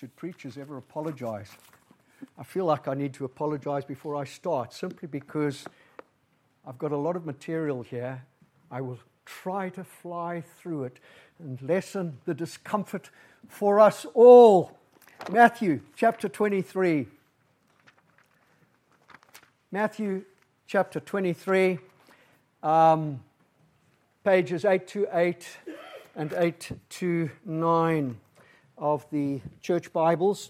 Should preachers ever apologize? I feel like I need to apologize before I start, simply because I've got a lot of material here. I will try to fly through it and lessen the discomfort for us all. Matthew chapter 23. Matthew chapter 23, pages 8 to 8 and 8 to 9 of the church Bibles.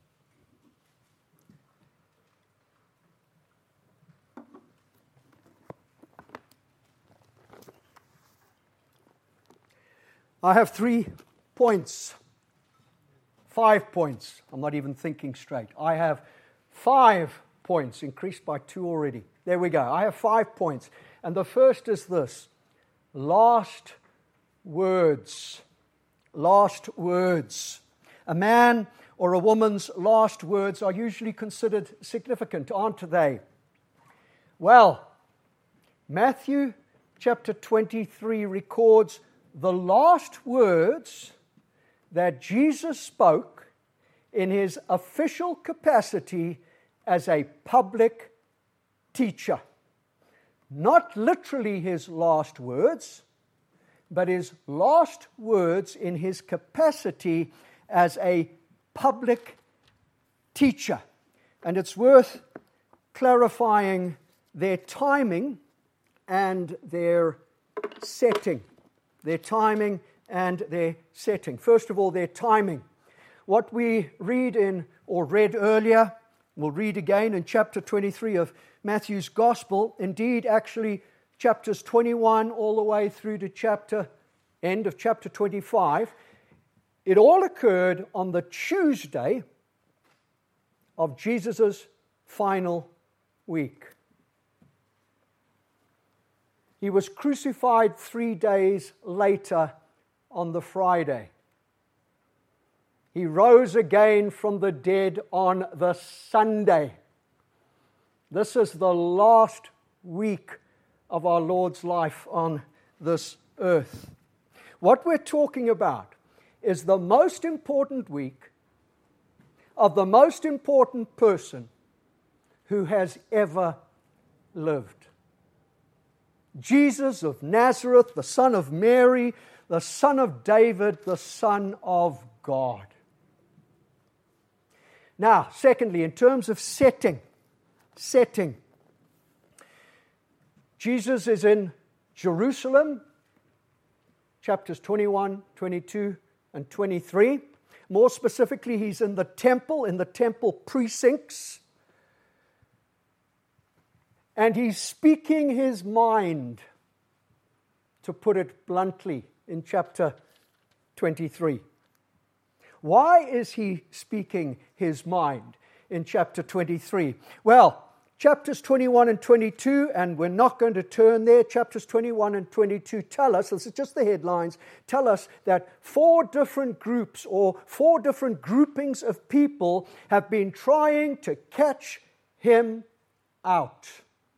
I have 3 points. 5 points. I'm not even thinking straight. I have 5 points, increased by 2 already. There we go. I have 5 points. And the first is this: last words. Last words. A man or a woman's last words are usually considered significant, aren't they? Well, Matthew chapter 23 records the last words that Jesus spoke in his official capacity as a public teacher. Not literally his last words, but his last words in his capacity as a public teacher. And it's worth clarifying their timing and their setting. Their timing and their setting. First of all, their timing. What we read read earlier, we'll read again in chapter 23 of Matthew's Gospel. Indeed, actually, chapters 21 all the way through to end of chapter 25. It all occurred on the Tuesday of Jesus' final week. He was crucified 3 days later on the Friday. He rose again from the dead on the Sunday. This is the last week of our Lord's life on this earth. What we're talking about is the most important week of the most important person who has ever lived. Jesus of Nazareth, the son of Mary, the son of David, the Son of God. Now, secondly, in terms of setting. Jesus is in Jerusalem, chapters 21, 22, and 23. More specifically, he's in the temple precincts. And he's speaking his mind, to put it bluntly, in chapter 23. Why is he speaking his mind in chapter 23? Well, chapters 21 and 22, and we're not going to turn there, chapters 21 and 22 tell us, this is just the headlines, tell us that 4 different groups or 4 different groupings of people have been trying to catch him out.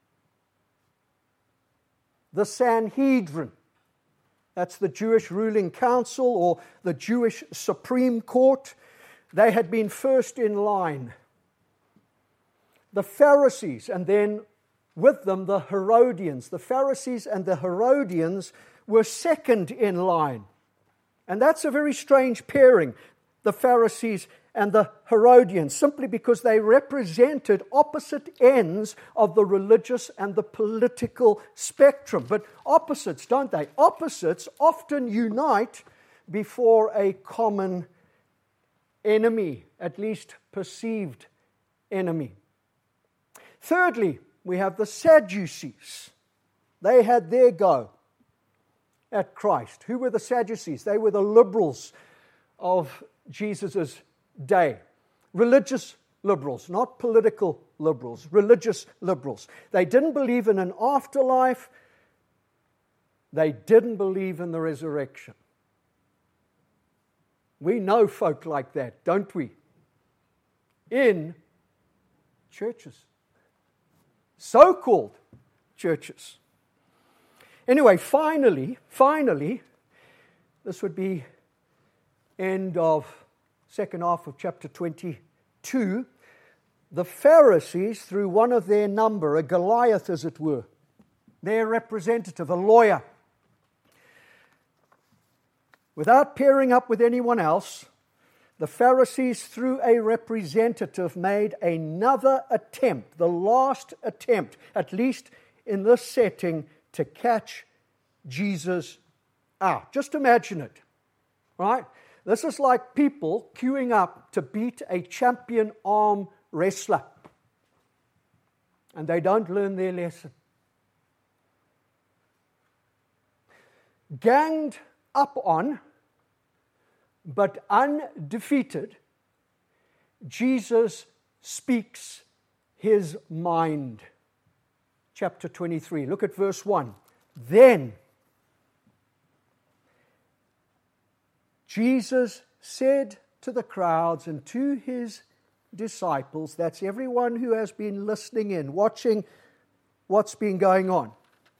The Sanhedrin, that's the Jewish ruling council or the Jewish Supreme Court, they had been first in line. The Pharisees, and then with them the Herodians. The Pharisees and the Herodians were second in line. And that's a very strange pairing, the Pharisees and the Herodians, simply because they represented opposite ends of the religious and the political spectrum. But opposites, don't they? Opposites often unite before a common enemy, at least perceived enemy. Thirdly, we have the Sadducees. They had their go at Christ. Who were the Sadducees? They were the liberals of Jesus' day. Religious liberals, not political liberals, religious liberals. They didn't believe in an afterlife. They didn't believe in the resurrection. We know folk like that, don't we? In churches. So-called churches. Anyway, finally, this would be end of second half of chapter 22, the Pharisees, through one of their number, a Goliath as it were, their representative, a lawyer, without pairing up with anyone else, the Pharisees, through a representative, made another attempt, the last attempt, at least in this setting, to catch Jesus out. Just imagine it, right? This is like people queuing up to beat a champion arm wrestler, and they don't learn their lesson. Ganged up on, but undefeated, Jesus speaks his mind. Chapter 23, look at verse 1. Then Jesus said to the crowds and to his disciples, that's everyone who has been listening in, watching what's been going on.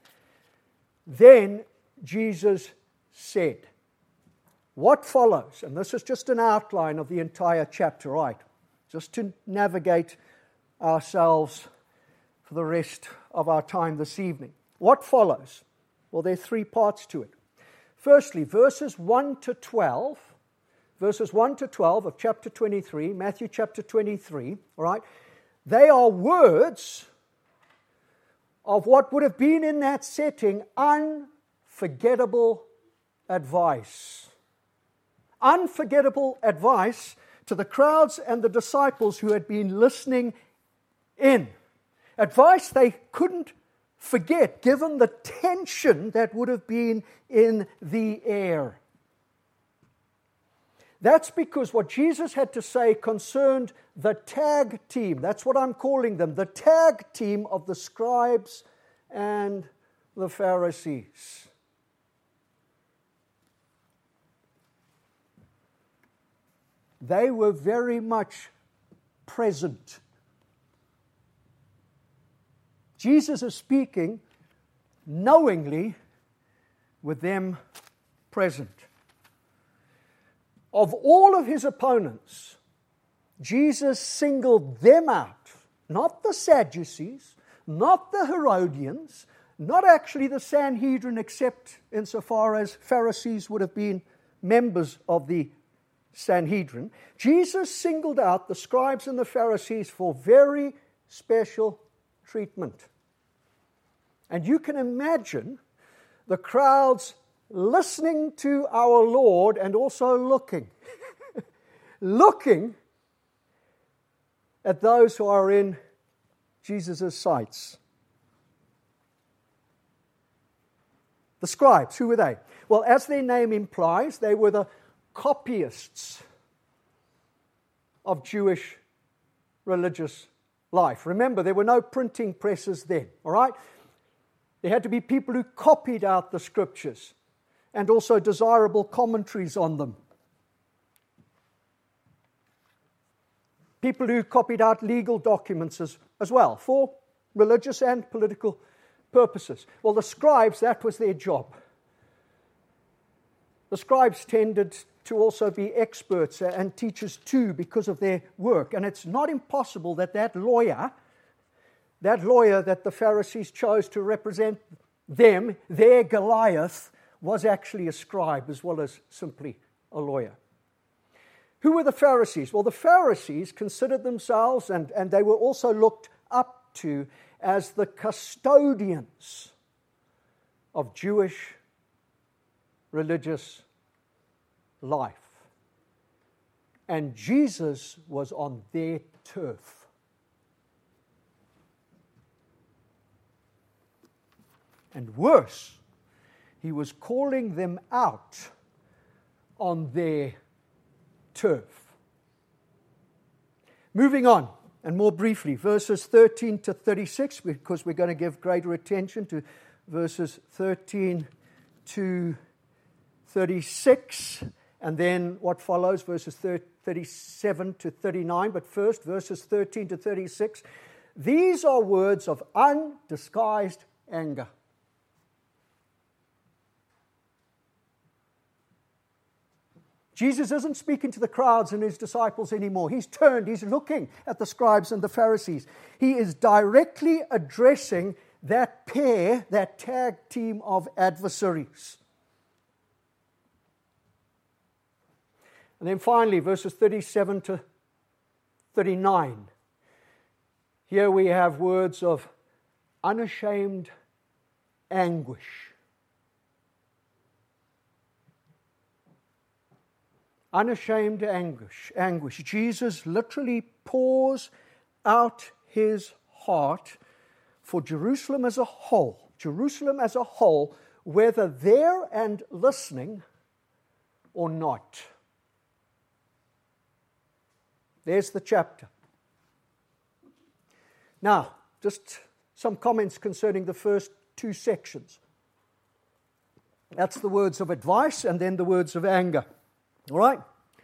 Then Jesus said, what follows? And this is just an outline of the entire chapter, right? Just to navigate ourselves for the rest of our time this evening. What follows? Well, there are three parts to it. Firstly, verses 1 to 12 of chapter 23, Matthew chapter 23, all right, they are words of what would have been in that setting unforgettable advice. Unforgettable advice to the crowds and the disciples who had been listening in. Advice they couldn't forget, given the tension that would have been in the air. That's because what Jesus had to say concerned the tag team. That's what I'm calling them, the tag team of the scribes and the Pharisees. They were very much present. Jesus is speaking knowingly with them present. Of all of his opponents, Jesus singled them out, not the Sadducees, not the Herodians, not actually the Sanhedrin, except insofar as Pharisees would have been members of the Sanhedrin. Jesus singled out the scribes and the Pharisees for very special treatment. And you can imagine the crowds listening to our Lord and also looking at those who are in Jesus' sights. The scribes, who were they? Well, as their name implies, they were the copyists of Jewish religious life. Remember, there were no printing presses then, all right? There had to be people who copied out the scriptures and also desirable commentaries on them. People who copied out legal documents as well for religious and political purposes. Well, the scribes, that was their job. The scribes tended to also be experts and teachers too because of their work. And it's not impossible that lawyer that the Pharisees chose to represent them, their Goliath, was actually a scribe as well as simply a lawyer. Who were the Pharisees? Well, the Pharisees considered themselves, and they were also looked up to as the custodians of Jewish religious life. And Jesus was on their turf. And worse, he was calling them out on their turf. Moving on, and more briefly, verses 13 to 36, because we're going to give greater attention to verses 13 to 36, and then what follows, verses 37 to 39. But first, verses 13 to 36. These are words of undisguised anger. Jesus isn't speaking to the crowds and his disciples anymore. He's turned, he's looking at the scribes and the Pharisees. He is directly addressing that pair, that tag team of adversaries. And then finally, verses 37 to 39. Here we have words of unashamed anguish. Unashamed anguish. Jesus literally pours out his heart for Jerusalem as a whole. Jerusalem as a whole, whether there and listening or not. There's the chapter. Now, just some comments concerning the first two sections. That's the words of advice and then the words of anger. All right?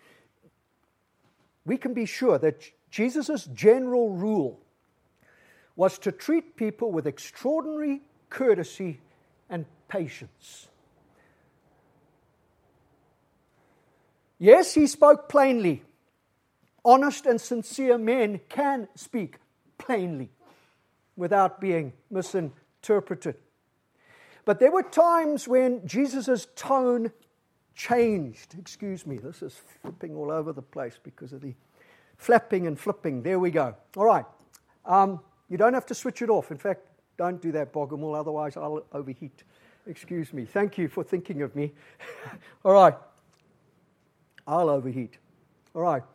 We can be sure that Jesus' general rule was to treat people with extraordinary courtesy and patience. Yes, he spoke plainly. Honest and sincere men can speak plainly without being misinterpreted. But there were times when Jesus' tone changed. Excuse me, this is flipping all over the place because of the flapping and flipping. There we go. All right. You don't have to switch it off. In fact, don't do that, Bogomol, otherwise I'll overheat. Excuse me. Thank you for thinking of me. All right. I'll overheat. All right.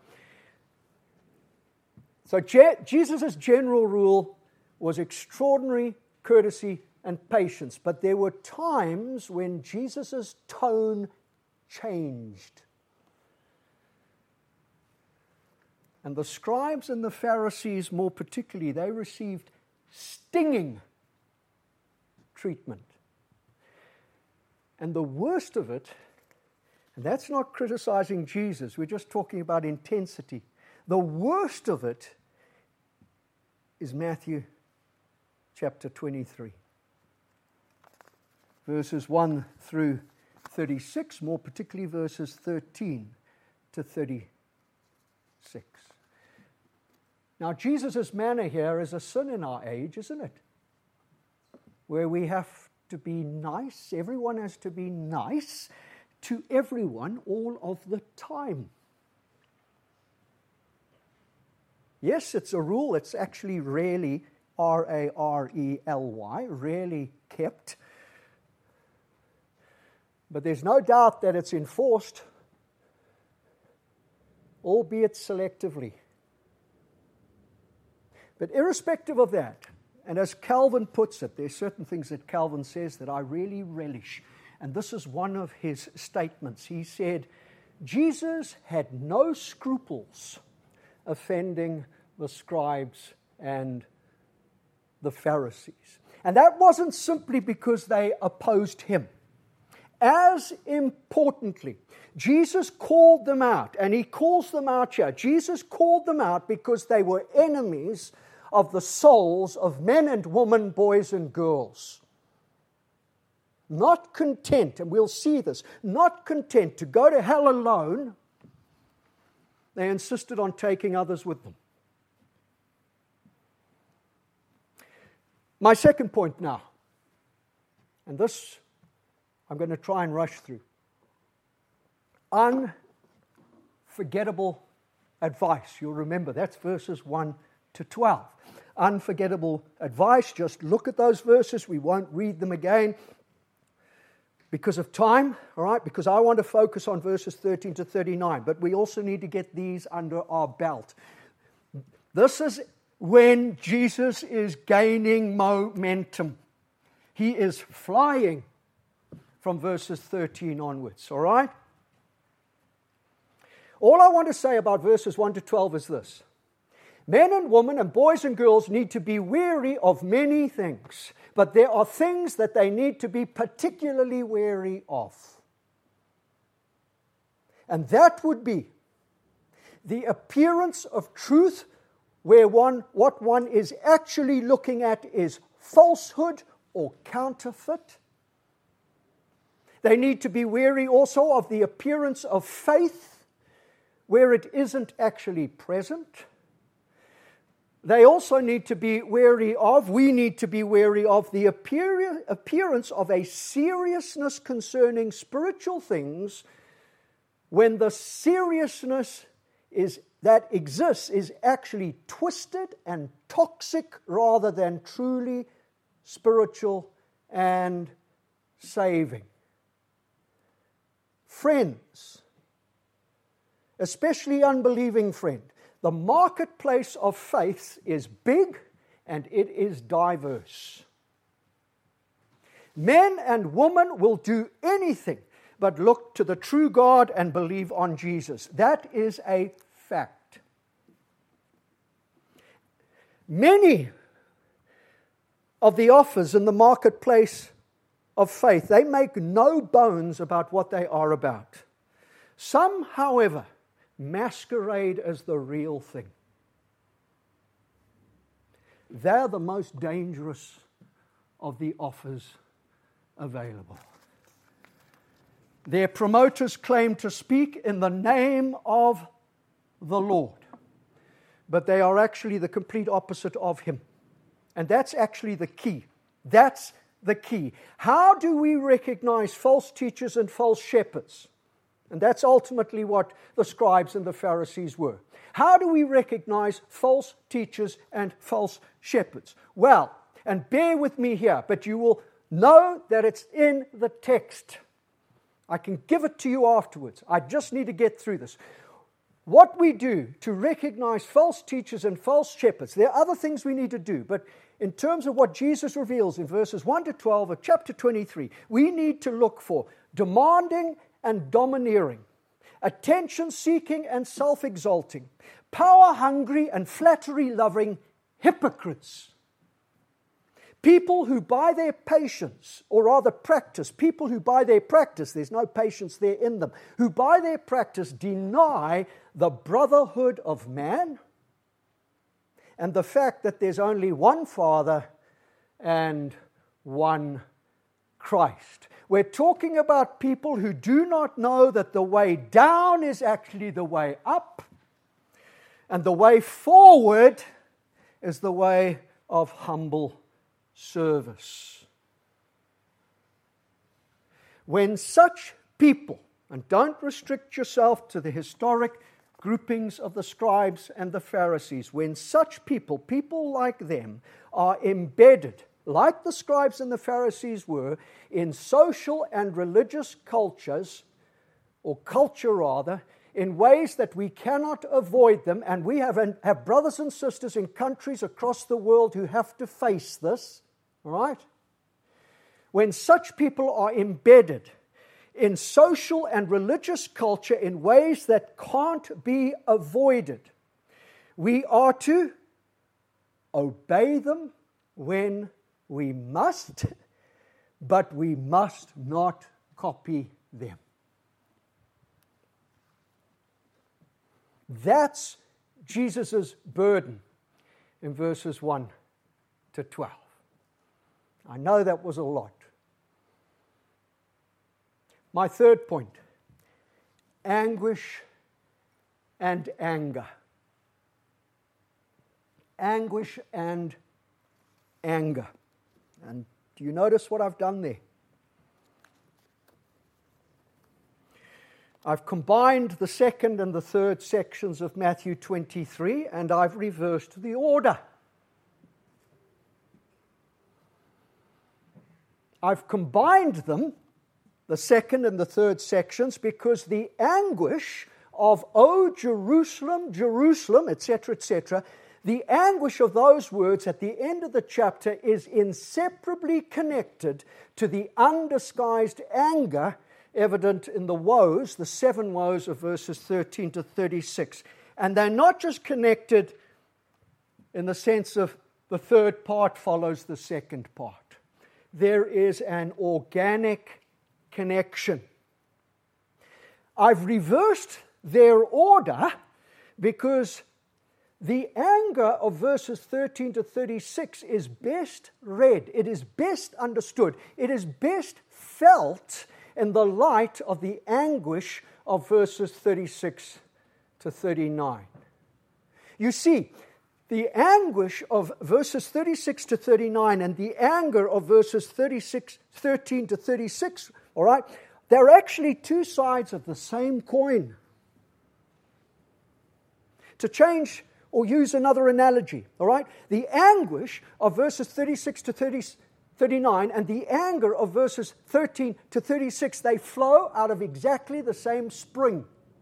So Jesus' general rule was extraordinary courtesy and patience. But there were times when Jesus' tone changed. And the scribes and the Pharisees, more particularly, they received stinging treatment. And the worst of it, and that's not criticizing Jesus, we're just talking about intensity. The worst of it is Matthew chapter 23. Verses 1 through 36, more particularly verses 13 to 36. Now, Jesus' manner here is a sin in our age, isn't it? Where we have to be nice, everyone has to be nice to everyone all of the time. Yes, it's a rule. It's actually rarely, R-A-R-E-L-Y, rarely kept. But there's no doubt that it's enforced, albeit selectively. But irrespective of that, and as Calvin puts it, there's certain things that Calvin says that I really relish. And this is one of his statements. He said, Jesus had no scruples offending the scribes and the Pharisees. And that wasn't simply because they opposed him. As importantly, Jesus called them out, and he calls them out here. Jesus called them out because they were enemies of the souls of men and women, boys and girls. Not content, and we'll see this, not content to go to hell alone, they insisted on taking others with them. My second point now, and this I'm going to try and rush through. Unforgettable advice. You'll remember that's verses 1 to 12. Unforgettable advice. Just look at those verses. We won't read them again because of time, all right? Because I want to focus on verses 13 to 39. But we also need to get these under our belt. This is when Jesus is gaining momentum. He is flying from verses 13 onwards, all right? All I want to say about verses 1 to 12 is this. Men and women and boys and girls need to be wary of many things, but there are things that they need to be particularly wary of. And that would be the appearance of truth where what one is actually looking at is falsehood or counterfeit. They need to be wary also of the appearance of faith where it isn't actually present. They also need to be wary of, we need to be wary of the appearance of a seriousness concerning spiritual things when the seriousness that exists is actually twisted and toxic rather than truly spiritual and saving. Friends, especially unbelieving friend, the marketplace of faith is big and it is diverse. Men and women will do anything but look to the true God and believe on Jesus. That is a fact. Many of the offers in the marketplace of faith, they make no bones about what they are about. Some, however, masquerade as the real thing. They're the most dangerous of the offers available. Their promoters claim to speak in the name of the Lord, but they are actually the complete opposite of Him. And that's actually the key. That's the key. How do we recognize false teachers and false shepherds? And that's ultimately what the scribes and the Pharisees were. How do we recognize false teachers and false shepherds? Well, and bear with me here, but you will know that it's in the text. I can give it to you afterwards. I just need to get through this. What we do to recognize false teachers and false shepherds, there are other things we need to do, but in terms of what Jesus reveals in verses 1 to 12 of chapter 23, we need to look for demanding and domineering, attention-seeking and self-exalting, power-hungry and flattery-loving hypocrites. People who by their patience, or rather practice, people who by their practice, there's no patience there in them, who by their practice deny the brotherhood of man and the fact that there's only one Father and one Christ. We're talking about people who do not know that the way down is actually the way up, and the way forward is the way of humble service. When such people, and don't restrict yourself to the historic groupings of the scribes and the Pharisees, when such people like them, are embedded, like the scribes and the Pharisees were, in social and religious cultures, or culture rather, in ways that we cannot avoid them, and we have brothers and sisters in countries across the world who have to face this, all right? When such people are embedded in social and religious culture in ways that can't be avoided, we are to obey them when we must, but we must not copy them. That's Jesus' burden in verses 1 to 12. I know that was a lot. My third point, anguish and anger. Anguish and anger. And do you notice what I've done there? I've combined the second and the third sections of Matthew 23, and I've reversed the order. I've combined them, the second and the third sections, because the anguish of, "O Jerusalem, Jerusalem," etc., the anguish of those words at the end of the chapter is inseparably connected to the undisguised anger evident in the woes, the 7 woes of verses 13 to 36. And they're not just connected in the sense of the third part follows the second part. There is an organic connection. I've reversed their order because the anger of verses 13 to 36 is best read. It is best understood. It is best felt in the light of the anguish of verses 36 to 39. You see, the anguish of verses 36 to 39 and the anger of verses 13 to 36, all right, they're actually two sides of the same coin. To change or use another analogy, all right, the anguish of verses 36 to 39 and the anger of verses 13 to 36, they flow out of exactly the same spring.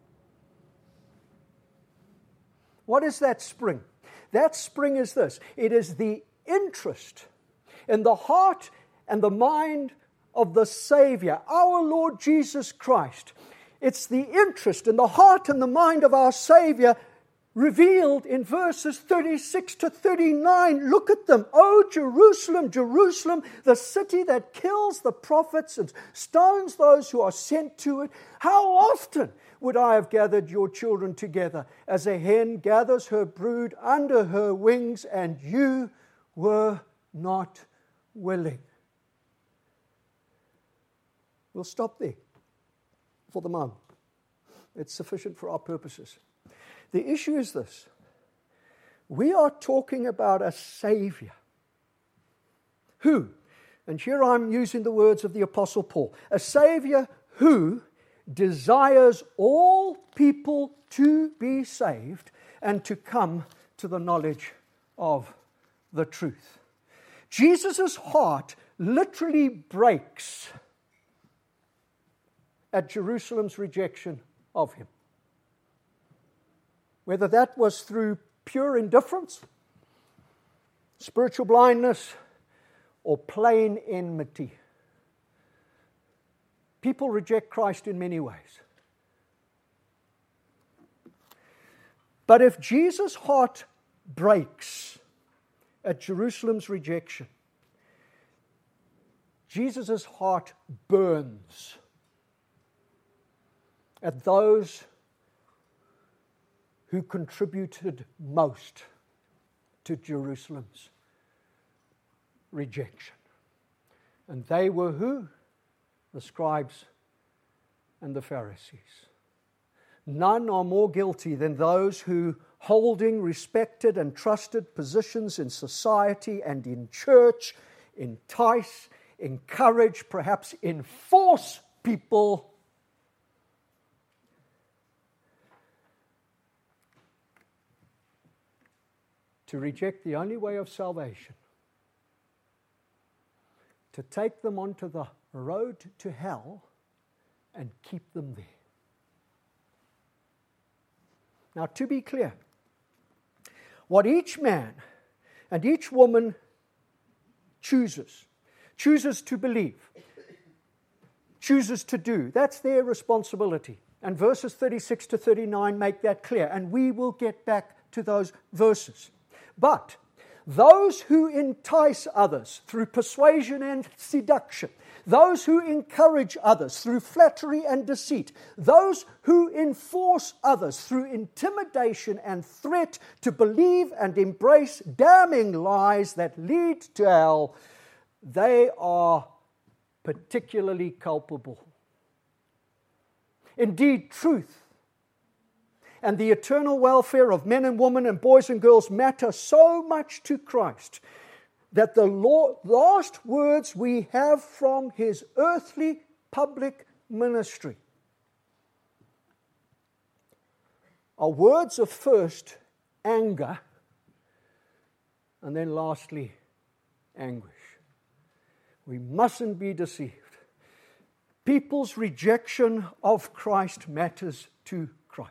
What is that spring? That spring is this. It is the interest in the heart and the mind of the Savior, our Lord Jesus Christ. It's the interest in the heart and the mind of our Savior revealed in verses 36 to 39. Look at them. Oh, Jerusalem, Jerusalem, the city that kills the prophets and stones those who are sent to it. How often would I have gathered your children together as a hen gathers her brood under her wings, and you were not willing. We'll stop there for the moment. It's sufficient for our purposes. The issue is this. We are talking about a Savior who, and here I'm using the words of the Apostle Paul, a Savior who desires all people to be saved and to come to the knowledge of the truth. Jesus' heart literally breaks at Jerusalem's rejection of him. Whether that was through pure indifference, spiritual blindness, or plain enmity. People reject Christ in many ways. But if Jesus' heart breaks at Jerusalem's rejection, Jesus' heart burns at those who contributed most to Jerusalem's rejection. And they were who? The scribes and the Pharisees. None are more guilty than those who, holding respected and trusted positions in society and in church, entice, encourage, perhaps enforce people to reject the only way of salvation, to take them onto the road to hell and keep them there. Now, to be clear, what each man and each woman chooses to believe, chooses to do, that's their responsibility. And verses 36 to 39 make that clear, and we will get back to those verses. But those who entice others through persuasion and seduction, those who encourage others through flattery and deceit, those who enforce others through intimidation and threat to believe and embrace damning lies that lead to hell, they are particularly culpable. Indeed, truth and the eternal welfare of men and women and boys and girls matter so much to Christ that the last words we have from his earthly public ministry are words of first anger and then lastly anguish. We mustn't be deceived. People's rejection of Christ matters to Christ.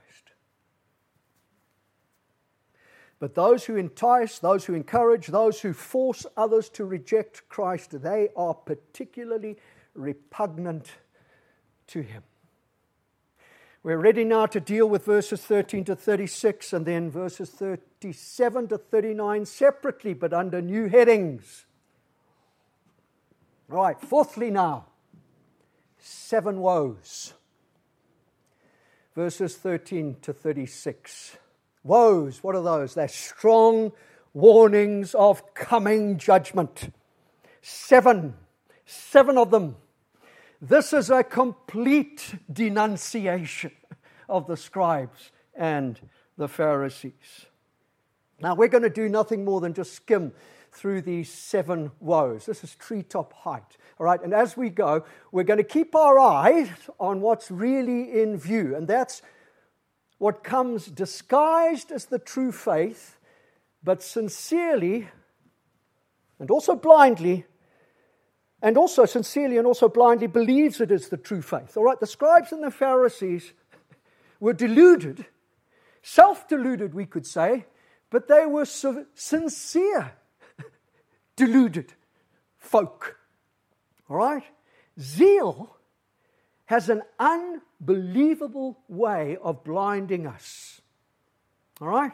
But those who entice, those who encourage, those who force others to reject Christ, they are particularly repugnant to him. We're ready now to deal with verses 13 to 36 and then verses 37 to 39 separately, but under new headings. All right, fourthly now, 7 woes. Verses 13 to 36. Woes, what are those? They're strong warnings of coming judgment. 7 of them. This is a complete denunciation of the scribes and the Pharisees. Now, we're going to do nothing more than just skim through these 7 woes. This is treetop height. All right, and as we go, we're going to keep our eyes on what's really in view, and that's what comes disguised as the true faith, but sincerely and also blindly, and also sincerely and also blindly believes it is the true faith. All right, the scribes and the Pharisees were deluded, self-deluded, we could say, but they were sincere, deluded folk. All right? Zeal has an unbelievable way of blinding us. All right?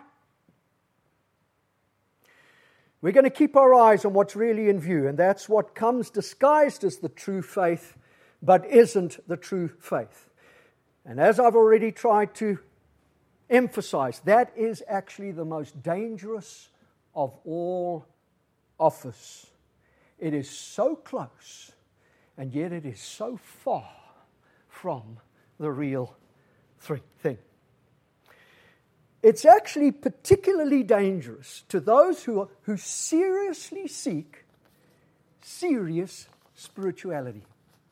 We're going to keep our eyes on what's really in view, and that's what comes disguised as the true faith, but isn't the true faith. And as I've already tried to emphasize, that is actually the most dangerous of all offers. It is so close, and yet it is so far from the real thing. It's actually particularly dangerous to those who seriously seek serious spirituality.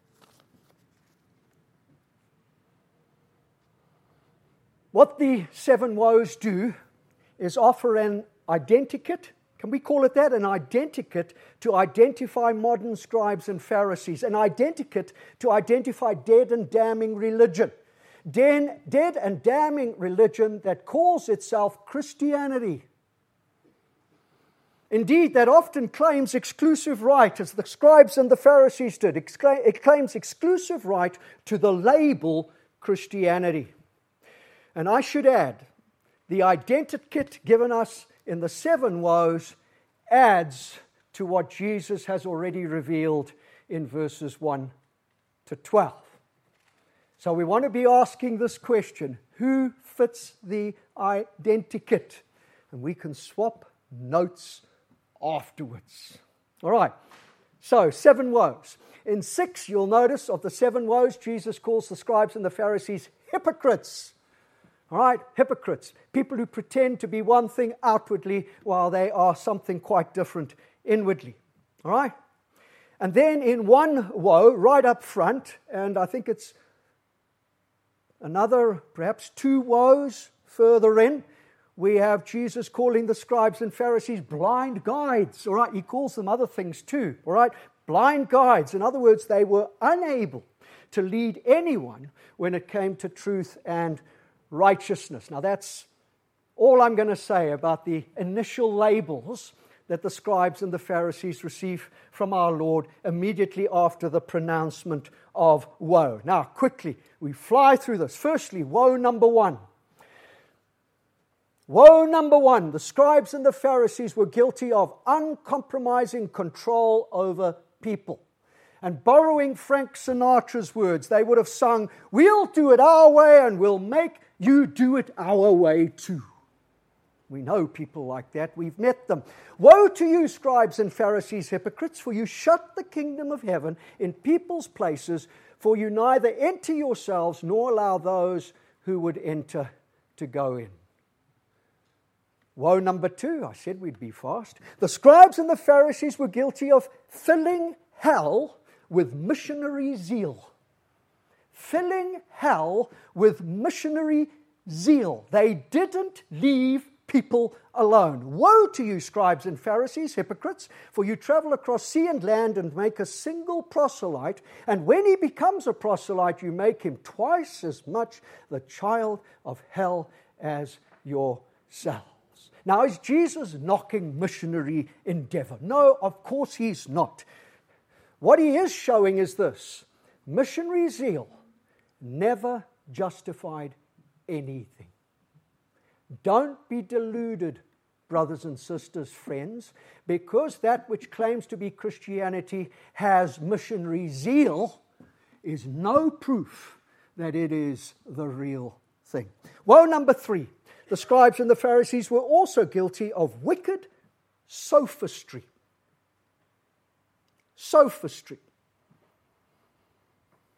What the 7 woes do is offer an identikit. Can we call it that? An identikit to identify modern scribes and Pharisees. An identikit to identify dead and damning religion. Dead and damning religion that calls itself Christianity. Indeed, that often claims exclusive right, as the scribes and the Pharisees did. It claims exclusive right to the label Christianity. And I should add, the identikit given us in the 7 woes adds to what Jesus has already revealed in verses 1 to 12. So we want to be asking this question: who fits the identikit? And we can swap notes afterwards. All right, so 7 woes. In 6, you'll notice, of the 7 woes, Jesus calls the scribes and the Pharisees hypocrites. All right, hypocrites, people who pretend to be one thing outwardly while they are something quite different inwardly. All right? And then in 1 woe, right up front, and I think it's another, perhaps 2 woes further in, we have Jesus calling the scribes and Pharisees blind guides. All right, he calls them other things too. All right, blind guides. In other words, they were unable to lead anyone when it came to truth and righteousness. Now that's all I'm going to say about the initial labels that the scribes and the Pharisees receive from our Lord immediately after the pronouncement of woe. Now quickly, we fly through this. Firstly, woe number 1. Woe number 1. The scribes and the Pharisees were guilty of uncompromising control over people. And borrowing Frank Sinatra's words, they would have sung, "We'll do it our way and we'll make you do it our way too." We know people like that. We've met them. Woe to you, scribes and Pharisees, hypocrites, for you shut the kingdom of heaven in people's places, for you neither enter yourselves nor allow those who would enter to go in. Woe number 2, I said we'd be fast. The scribes and the Pharisees were guilty of filling hell with missionary zeal. Filling hell with missionary zeal. They didn't leave people alone. Woe to you, scribes and Pharisees, hypocrites, for you travel across sea and land and make a single proselyte, and when he becomes a proselyte, you make him twice as much the child of hell as yourselves. Now, is Jesus knocking missionary endeavor? No, of course he's not. What he is showing is this: missionary zeal never justified anything. Don't be deluded, brothers and sisters, friends, because that which claims to be Christianity has missionary zeal is no proof that it is the real thing. Woe number 3. The scribes and the Pharisees were also guilty of wicked sophistry. Sophistry.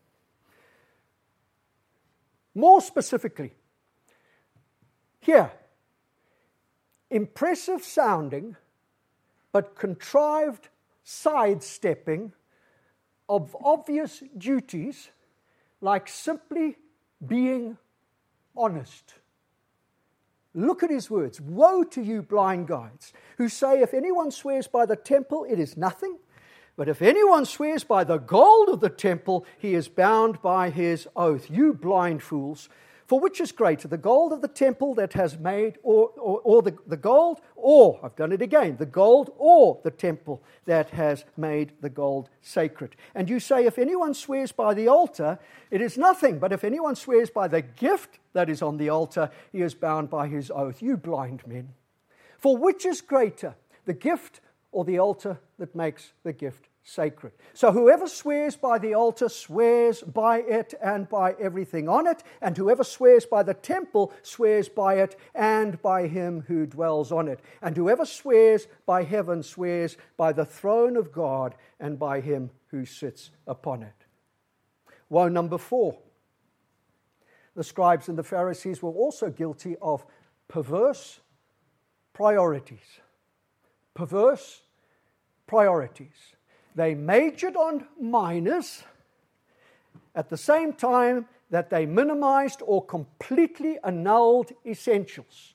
More specifically, here, impressive sounding but contrived sidestepping of obvious duties like simply being honest. Look at his words. Woe to you, blind guides, who say, if anyone swears by the temple, it is nothing. But if anyone swears by the gold of the temple, he is bound by his oath. You blind fools. For which is greater, the gold of the temple that has made, or the gold, or, I've done it again, the gold or the temple that has made the gold sacred? And you say, if anyone swears by the altar, it is nothing. But if anyone swears by the gift that is on the altar, he is bound by his oath. You blind men. For which is greater, the gift or the altar that makes the gift sacred? So whoever swears by the altar swears by it and by everything on it, and whoever swears by the temple swears by it and by him who dwells on it. And whoever swears by heaven swears by the throne of God and by him who sits upon it. Woe number 4. The scribes and the Pharisees were also guilty of perverse priorities. Perverse priorities. They majored on minors at the same time that they minimized or completely annulled essentials.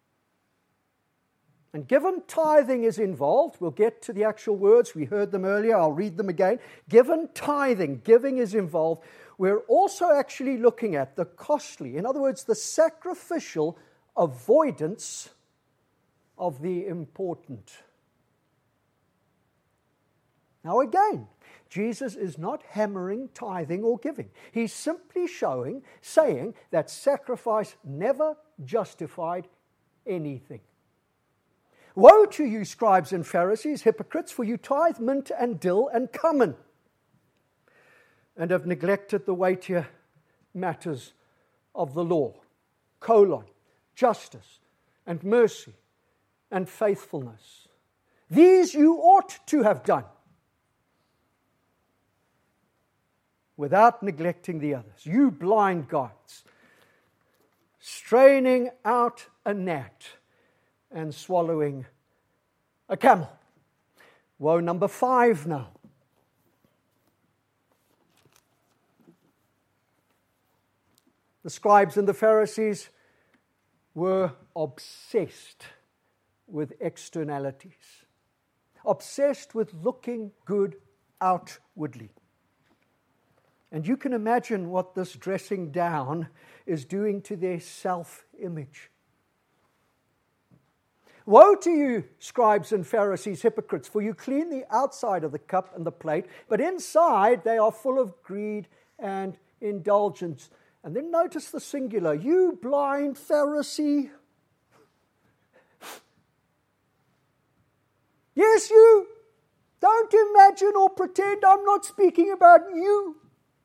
And given tithing is involved, we'll get to the actual words, we heard them earlier, I'll read them again. Given tithing, giving is involved, we're also actually looking at the costly, in other words, the sacrificial avoidance of the important. Now again, Jesus is not hammering tithing or giving. He's simply saying that sacrifice never justified anything. Woe to you, scribes and Pharisees, hypocrites, for you tithe mint and dill and cumin, and have neglected the weightier matters of the law, justice and mercy and faithfulness. These you ought to have done, without neglecting the others. You blind guides, straining out a gnat and swallowing a camel. Woe number 5 now. The scribes and the Pharisees were obsessed with externalities, obsessed with looking good outwardly. And you can imagine what this dressing down is doing to their self-image. Woe to you, scribes and Pharisees, hypocrites, for you clean the outside of the cup and the plate, but inside they are full of greed and indulgence. And then notice the singular, you blind Pharisee. Yes, you. Don't imagine or pretend I'm not speaking about you.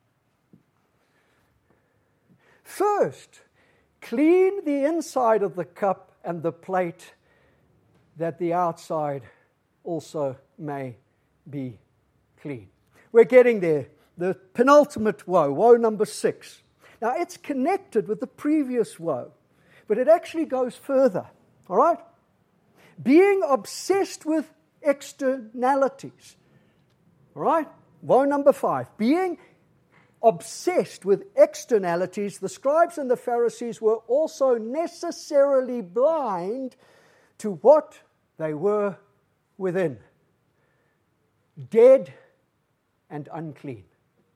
First, clean the inside of the cup and the plate, that the outside also may be clean. We're getting there. The penultimate woe, woe number 6. Now, it's connected with the previous woe, but it actually goes further. All right? Being obsessed with externalities. All right? Woe number 5. Being obsessed with externalities, the scribes and the Pharisees were also necessarily blind to what they were within. Dead and unclean.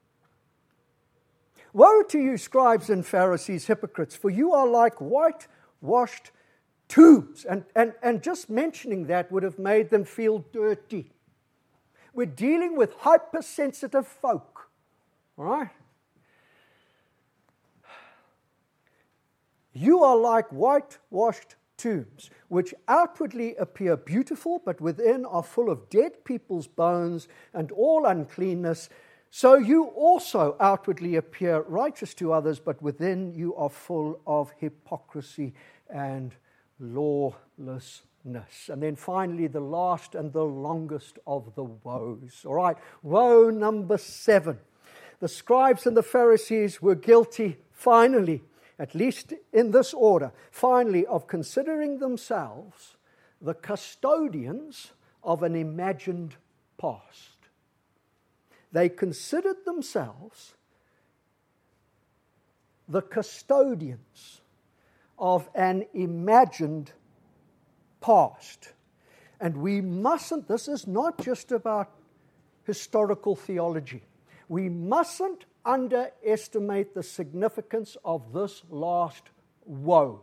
Woe to you, scribes and Pharisees, hypocrites, for you are like whitewashed tombs. And just mentioning that would have made them feel dirty. We're dealing with hypersensitive folk. All right? You are like whitewashed tombs, which outwardly appear beautiful, but within are full of dead people's bones and all uncleanness. So you also outwardly appear righteous to others, but within you are full of hypocrisy and lawlessness. And then finally, the last and the longest of the woes. All right, woe number 7. The scribes and the Pharisees were guilty, finally, at least in this order, finally, of considering themselves the custodians of an imagined past. They considered themselves the custodians of an imagined past. And we mustn't, this is not just about historical theology. We mustn't underestimate the significance of this last woe.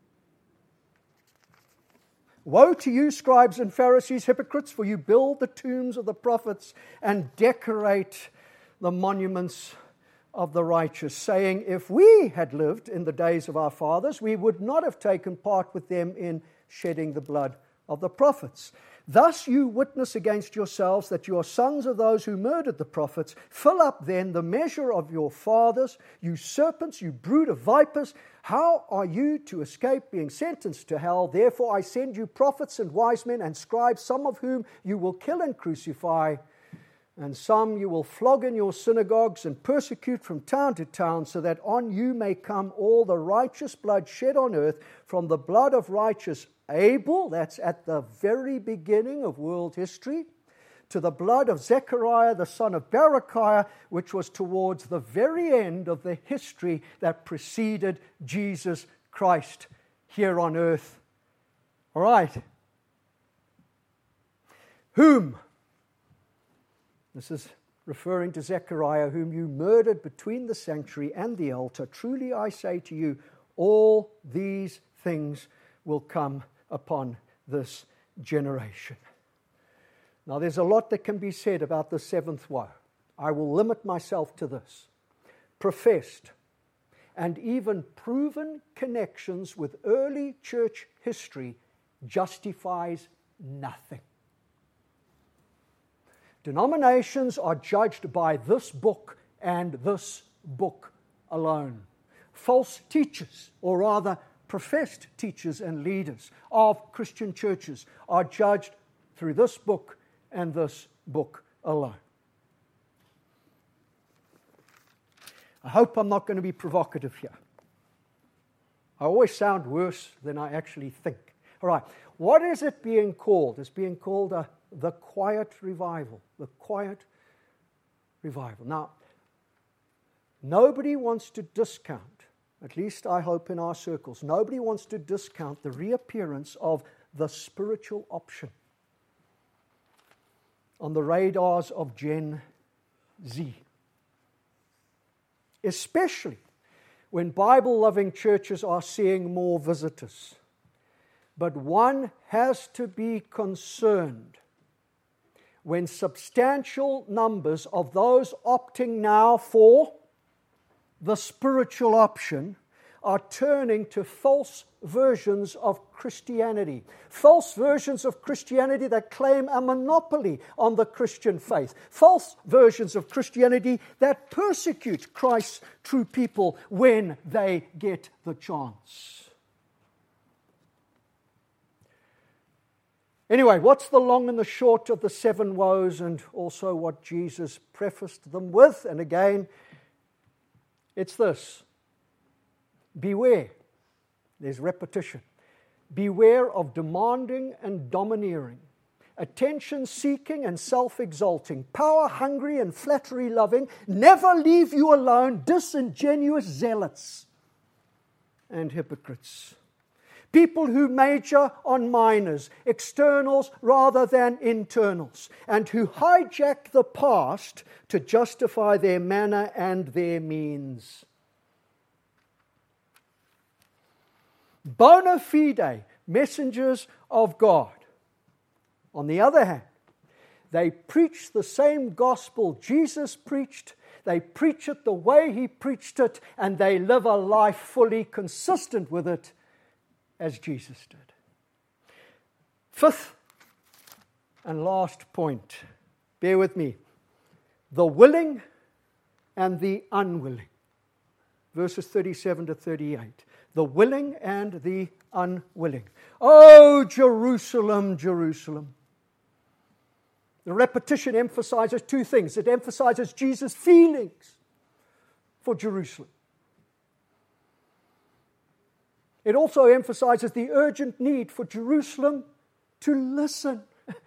Woe to you, scribes and Pharisees, hypocrites, for you build the tombs of the prophets and decorate the monuments of the righteous, saying, if we had lived in the days of our fathers, we would not have taken part with them in shedding the blood of the prophets. Thus you witness against yourselves that you are sons of those who murdered the prophets. Fill up then the measure of your fathers, you serpents, you brood of vipers. How are you to escape being sentenced to hell? Therefore I send you prophets and wise men and scribes, some of whom you will kill and crucify, and some you will flog in your synagogues and persecute from town to town, so that on you may come all the righteous blood shed on earth, from the blood of righteous Abel, that's at the very beginning of world history, to the blood of Zechariah, the son of Berechiah, which was towards the very end of the history that preceded Jesus Christ here on earth. All right. Whom? This is referring to Zechariah, whom you murdered between the sanctuary and the altar. Truly I say to you, all these things will come upon this generation. Now, there's a lot that can be said about the seventh woe. I will limit myself to this. Professed and even proven connections with early church history justifies nothing. Denominations are judged by this book and this book alone. False teachers, or rather professed teachers and leaders of Christian churches, are judged through this book and this book alone. I hope I'm not going to be provocative here. I always sound worse than I actually think. All right, what is it being called? It's being called the quiet revival. The quiet revival. Now, nobody wants to discount, at least I hope in our circles, nobody wants to discount the reappearance of the spiritual option on the radars of Gen Z. Especially when Bible-loving churches are seeing more visitors. But one has to be concerned when substantial numbers of those opting now for the spiritual option are turning to false versions of Christianity. False versions of Christianity that claim a monopoly on the Christian faith. False versions of Christianity that persecute Christ's true people when they get the chance. Anyway, what's the long and the short of the seven woes, and also what Jesus prefaced them with? And again, it's this. Beware. There's repetition. Beware of demanding and domineering, attention-seeking and self-exalting, power-hungry and flattery-loving, never leave you alone, disingenuous zealots and hypocrites. People who major on minors, externals rather than internals, and who hijack the past to justify their manner and their means. Bona fide messengers of God. On the other hand, they preach the same gospel Jesus preached. They preach it the way He preached it, and they live a life fully consistent with it as Jesus did. Fifth and last point. Bear with me. The willing and the unwilling. Verses 37 to 38. The willing and the unwilling. Oh, Jerusalem, Jerusalem. The repetition emphasizes two things. It emphasizes Jesus' feelings for Jerusalem. It also emphasizes the urgent need for Jerusalem to listen.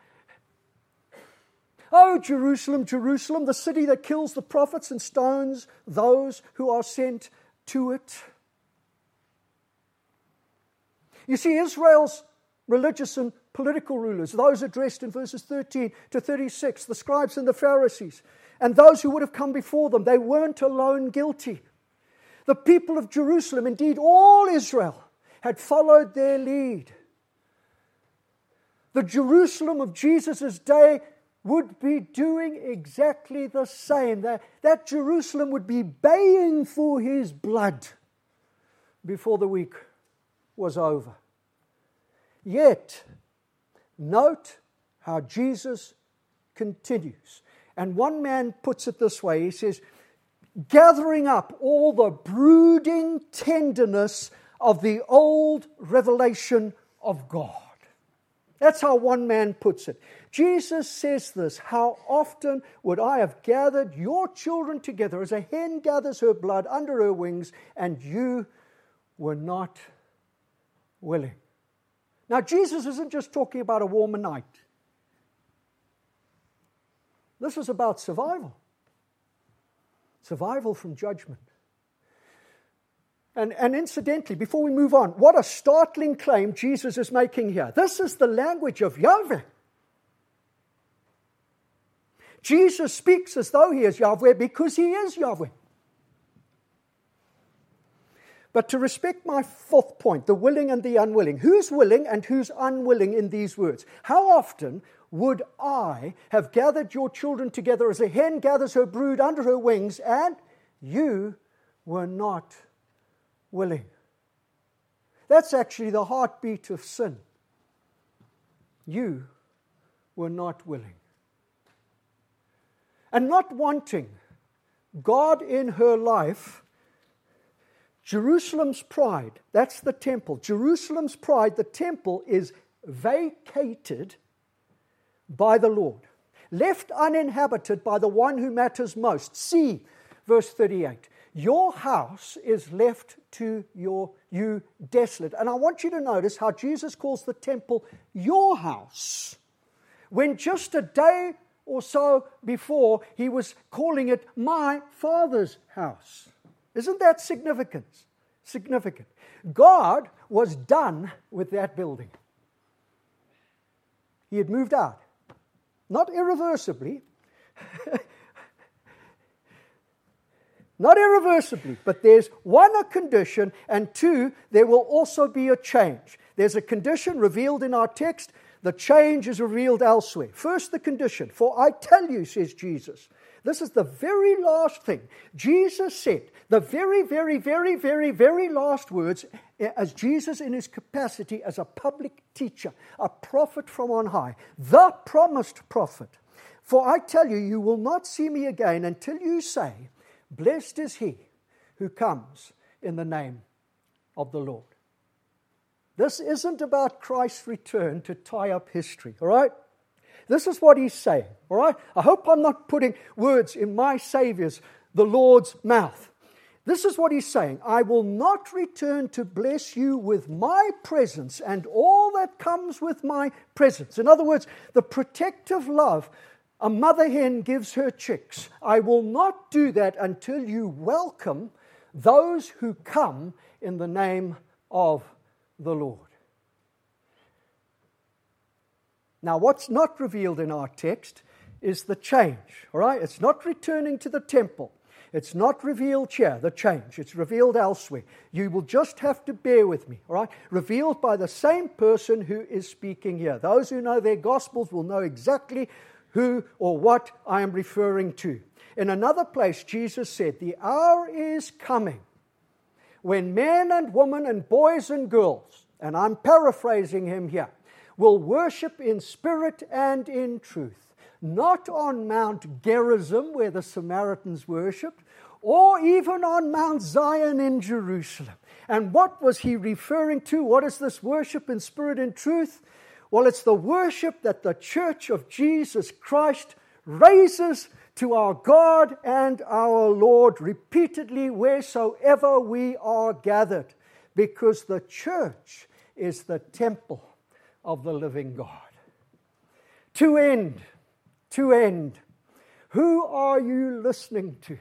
Oh, Jerusalem, Jerusalem, the city that kills the prophets and stones those who are sent to it. You see, Israel's religious and political rulers, those addressed in verses 13 to 36, the scribes and the Pharisees, and those who would have come before them, they weren't alone guilty. The people of Jerusalem, indeed all Israel, had followed their lead. The Jerusalem of Jesus' day would be doing exactly the same. That Jerusalem would be baying for his blood before the week was over. Yet, note how Jesus continues. And one man puts it this way. He says, gathering up all the brooding tenderness of the old revelation of God. That's how one man puts it. Jesus says this, how often would I have gathered your children together as a hen gathers her blood under her wings, and you were not willing. Now, Jesus isn't just talking about a warmer night. This is about survival. Survival from judgment. And incidentally, before we move on, what a startling claim Jesus is making here. This is the language of Yahweh. Jesus speaks as though he is Yahweh because he is Yahweh. But to respect my fourth point, the willing and the unwilling, who's willing and who's unwilling in these words? How often would I have gathered your children together as a hen gathers her brood under her wings, and you were not willing? That's actually the heartbeat of sin. You were not willing. And not wanting God in her life, Jerusalem's pride, that's the temple. Jerusalem's pride, the temple, is vacated by the Lord, left uninhabited by the one who matters most. See, verse 38. Your house is left to you desolate. And I want you to notice how Jesus calls the temple your house, when just a day or so before he was calling it my Father's house. Isn't that significant? Significant. God was done with that building. He had moved out. Not irreversibly. Not irreversibly, but there's one, a condition, and two, there will also be a change. There's a condition revealed in our text. The change is revealed elsewhere. First, the condition. For I tell you, says Jesus. This is the very last thing. Jesus said, the very, very, very, very, very last words, as Jesus in his capacity as a public teacher, a prophet from on high, the promised prophet. For I tell you, you will not see me again until you say, blessed is he who comes in the name of the Lord. This isn't about Christ's return to tie up history, all right? This is what he's saying, all right? I hope I'm not putting words in my Savior's, the Lord's mouth. This is what he's saying. I will not return to bless you with my presence and all that comes with my presence. In other words, the protective love a mother hen gives her chicks. I will not do that until you welcome those who come in the name of the Lord. Now, what's not revealed in our text is the change, all right? It's not returning to the temple. It's not revealed here, the change. It's revealed elsewhere. You will just have to bear with me, all right? Revealed by the same person who is speaking here. Those who know their Gospels will know exactly who or what I am referring to. In another place, Jesus said, the hour is coming when men and women and boys and girls, and I'm paraphrasing him here, will worship in spirit and in truth, not on Mount Gerizim where the Samaritans worshipped, or even on Mount Zion in Jerusalem. And what was he referring to? What is this worship in spirit and truth? Well, it's the worship that the Church of Jesus Christ raises to our God and our Lord repeatedly wheresoever we are gathered, because the church is the temple of the living God. To end, who are you listening to?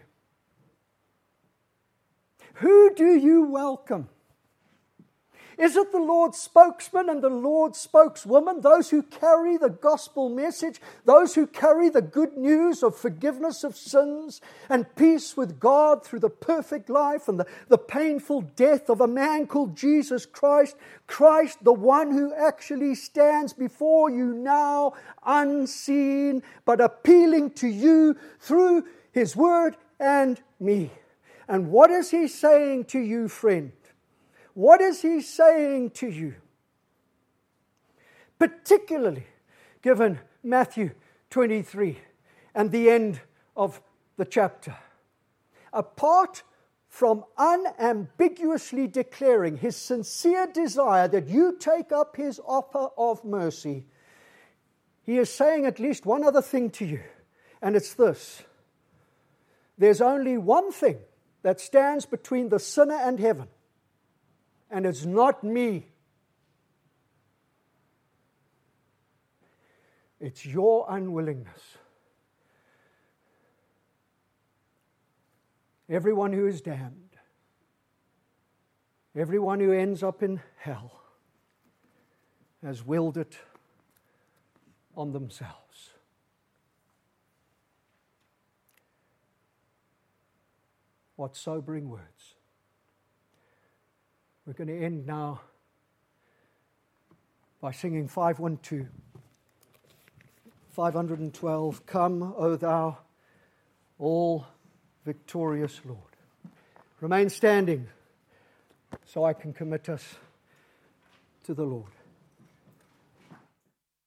Who do you welcome? Is it the Lord's spokesman and the Lord's spokeswoman, those who carry the gospel message, those who carry the good news of forgiveness of sins and peace with God through the perfect life and the painful death of a man called Jesus Christ? Christ, the one who actually stands before you now unseen, but appealing to you through His word and me. And what is He saying to you, friend? What is He saying to you? Particularly given Matthew 23 and the end of the chapter. Apart from unambiguously declaring His sincere desire that you take up His offer of mercy, He is saying at least one other thing to you, and it's this. There's only one thing that stands between the sinner and heaven. And it's not me. It's your unwillingness. Everyone who is damned, everyone who ends up in hell, has willed it on themselves. What sobering words. We're going to end now by singing 512. 512, Come, O Thou, all victorious Lord. Remain standing so I can commit us to the Lord.